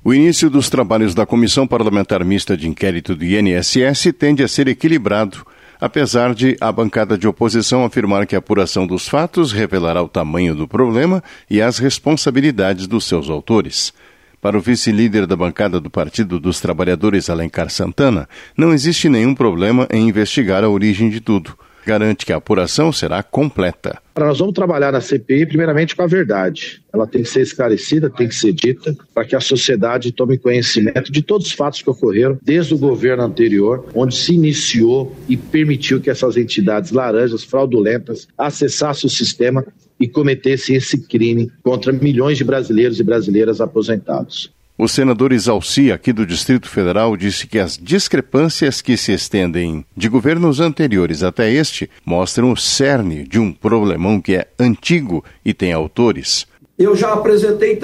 O início dos trabalhos da Comissão Parlamentar Mista de Inquérito do INSS tende a ser equilibrado, apesar de a bancada de oposição afirmar que a apuração dos fatos revelará o tamanho do problema e as responsabilidades dos seus autores. Para o vice-líder da bancada do Partido dos Trabalhadores, Alencar Santana, não existe nenhum problema em investigar a origem de tudo. Garante que a apuração será completa. Nós vamos trabalhar na CPI primeiramente com a verdade. Ela tem que ser esclarecida, tem que ser dita, para que a sociedade tome conhecimento de todos os fatos que ocorreram desde o governo anterior, onde se iniciou e permitiu que essas entidades laranjas, fraudulentas, acessassem o sistema e cometessem esse crime contra milhões de brasileiros e brasileiras aposentados. O senador Isalci, aqui do Distrito Federal, disse que as discrepâncias que se estendem de governos anteriores até este mostram o cerne de um problemão que é antigo e tem autores. Eu já apresentei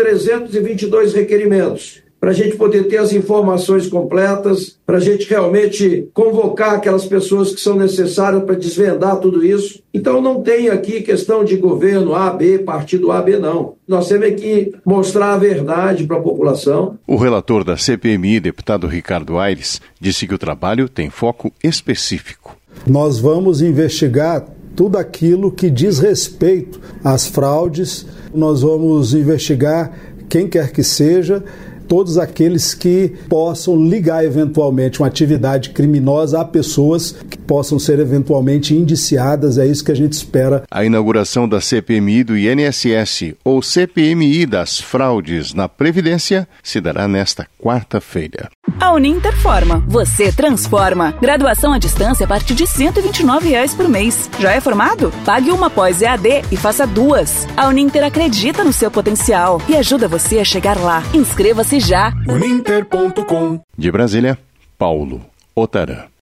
322 requerimentos para a gente poder ter as informações completas, para a gente realmente convocar aquelas pessoas que são necessárias para desvendar tudo isso. Então não tem aqui questão de governo A, B, partido A, B, não. Nós temos que mostrar a verdade para a população. O relator da CPMI, deputado Ricardo Aires, disse que o trabalho tem foco específico. Nós vamos investigar tudo aquilo que diz respeito às fraudes, nós vamos investigar quem quer que seja, todos aqueles que possam ligar eventualmente uma atividade criminosa a pessoas que possam ser eventualmente indiciadas, é isso que a gente espera. A inauguração da CPMI do INSS, ou CPMI das fraudes na Previdência, se dará nesta quarta-feira. A Uninter forma, você transforma. Graduação à distância a partir de R$ 129 por mês. Já é formado? Pague uma pós EAD e faça 2. A Uninter acredita no seu potencial e ajuda você a chegar lá. Inscreva-se já. Uninter.com. De Brasília, Paulo Otarã.